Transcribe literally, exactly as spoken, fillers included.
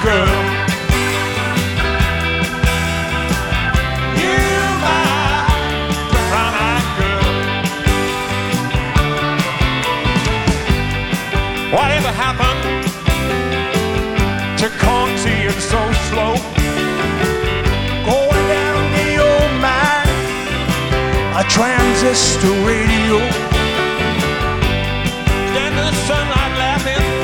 girl. You, my brown-eyed girl. Whatever happened to Conti and So Slow? Going down the old mine, a transistor radio.